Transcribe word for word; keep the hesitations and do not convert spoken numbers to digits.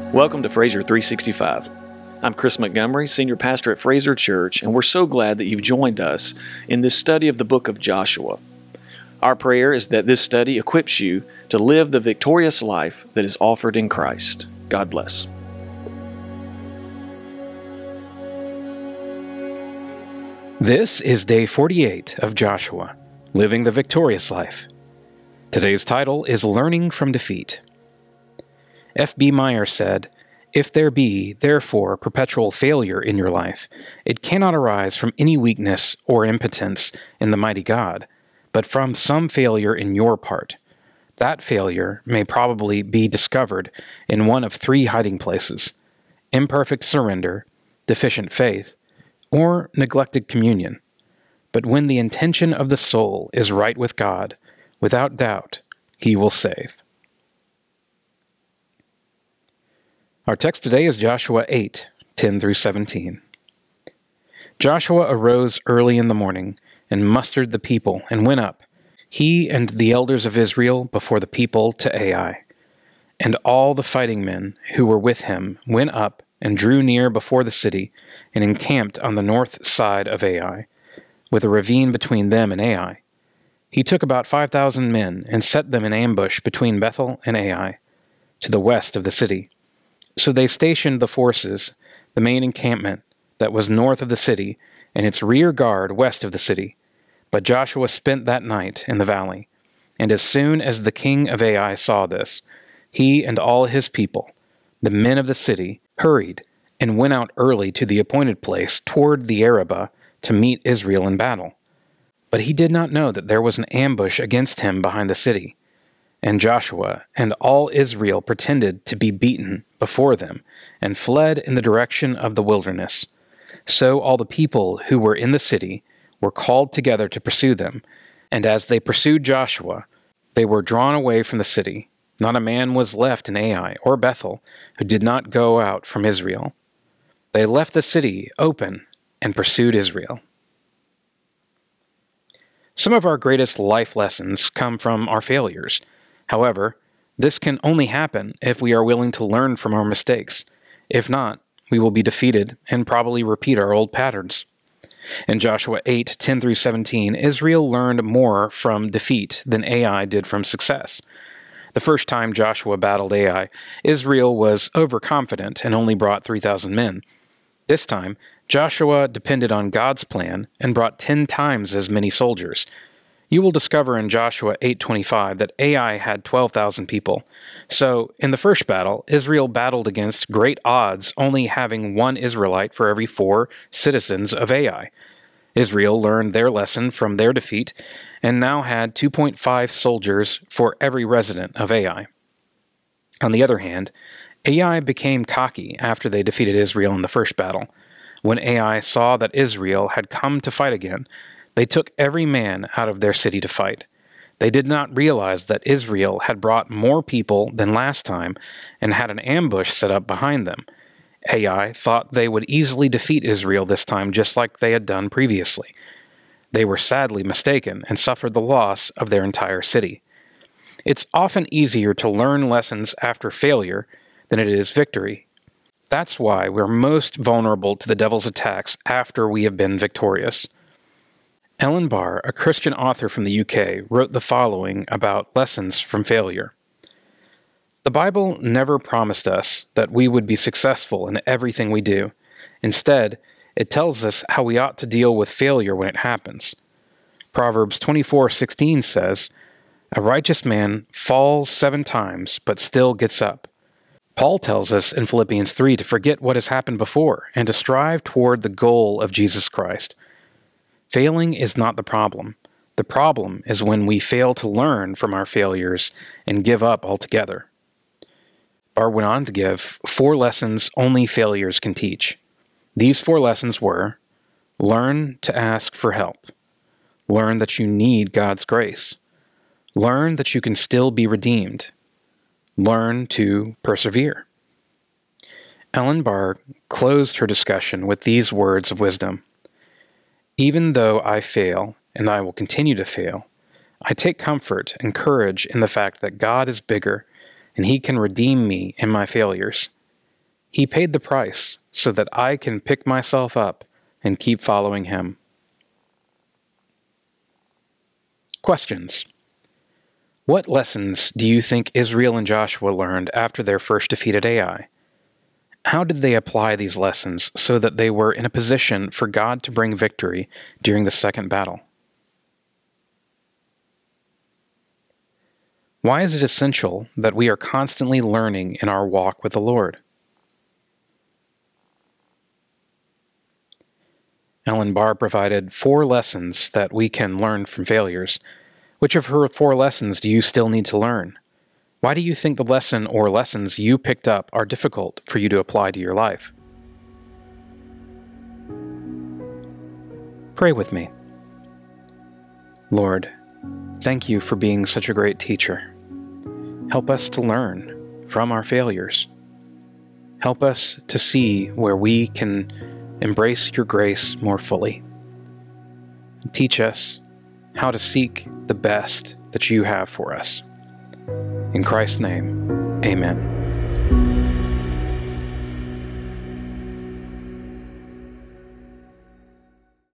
Welcome to Fraser three sixty-five. I'm Chris Montgomery, Senior Pastor at Fraser Church, and we're so glad that you've joined us in this study of the book of Joshua. Our prayer is that this study equips you to live the victorious life that is offered in Christ. God bless. This is day forty-eight of Joshua, Living the Victorious Life. Today's title is Learning from Defeat. F B Meyer said, "If there be, therefore, perpetual failure in your life, it cannot arise from any weakness or impotence in the mighty God, but from some failure in your part. That failure may probably be discovered in one of three hiding places: imperfect surrender, deficient faith, or neglected communion. But when the intention of the soul is right with God, without doubt, He will save." Our text today is Joshua eight, ten through seventeen. Joshua arose early in the morning and mustered the people and went up, he and the elders of Israel, before the people to Ai. And all the fighting men who were with him went up and drew near before the city and encamped on the north side of Ai, with a ravine between them and Ai. He took about five thousand men and set them in ambush between Bethel and Ai, to the west of the city. So they stationed the forces, the main encampment that was north of the city, and its rear guard west of the city. But Joshua spent that night in the valley. And as soon as the king of Ai saw this, he and all his people, the men of the city, hurried and went out early to the appointed place toward the Arabah to meet Israel in battle. But he did not know that there was an ambush against him behind the city. And Joshua and all Israel pretended to be beaten before them, and fled in the direction of the wilderness. So all the people who were in the city were called together to pursue them, and as they pursued Joshua, they were drawn away from the city. Not a man was left in Ai or Bethel who did not go out from Israel. They left the city open and pursued Israel. Some of our greatest life lessons come from our failures. However, this can only happen if we are willing to learn from our mistakes. If not, we will be defeated and probably repeat our old patterns. In Joshua eight, ten through seventeen, Israel learned more from defeat than Ai did from success. The first time Joshua battled Ai, Israel was overconfident and only brought three thousand men. This time, Joshua depended on God's plan and brought ten times as many soldiers. You will discover in Joshua eight twenty-five that Ai had twelve thousand people. So, in the first battle, Israel battled against great odds, only having one Israelite for every four citizens of Ai. Israel learned their lesson from their defeat, and now had two point five soldiers for every resident of Ai. On the other hand, Ai became cocky after they defeated Israel in the first battle. When Ai saw that Israel had come to fight again, they took every man out of their city to fight. They did not realize that Israel had brought more people than last time and had an ambush set up behind them. Ai thought they would easily defeat Israel this time, just like they had done previously. They were sadly mistaken and suffered the loss of their entire city. It's often easier to learn lessons after failure than it is victory. That's why we're most vulnerable to the devil's attacks after we have been victorious. Ellen Barr, a Christian author from the U K, wrote the following about lessons from failure. The Bible never promised us that we would be successful in everything we do. Instead, it tells us how we ought to deal with failure when it happens. Proverbs twenty-four sixteen says, "A righteous man falls seven times, but still gets up." Paul tells us in Philippians three to forget what has happened before and to strive toward the goal of Jesus Christ. Failing is not the problem. The problem is when we fail to learn from our failures and give up altogether. Barr went on to give four lessons only failures can teach. These four lessons were: learn to ask for help. Learn that you need God's grace. Learn that you can still be redeemed. Learn to persevere. Ellen Barr closed her discussion with these words of wisdom. "Even though I fail, and I will continue to fail, I take comfort and courage in the fact that God is bigger, and He can redeem me in my failures. He paid the price so that I can pick myself up and keep following him. Questions. What lessons do you think Israel and Joshua learned after their first defeat at Ai? How did they apply these lessons so that they were in a position for God to bring victory during the second battle? Why is it essential that we are constantly learning in our walk with the Lord? Ellen Barr provided four lessons that we can learn from failures. Which of her four lessons do you still need to learn? Why do you think the lesson or lessons you picked up are difficult for you to apply to your life? Pray with me. Lord, thank you for being such a great teacher. Help us to learn from our failures. Help us to see where we can embrace your grace more fully. Teach us how to seek the best that you have for us. In Christ's name, amen.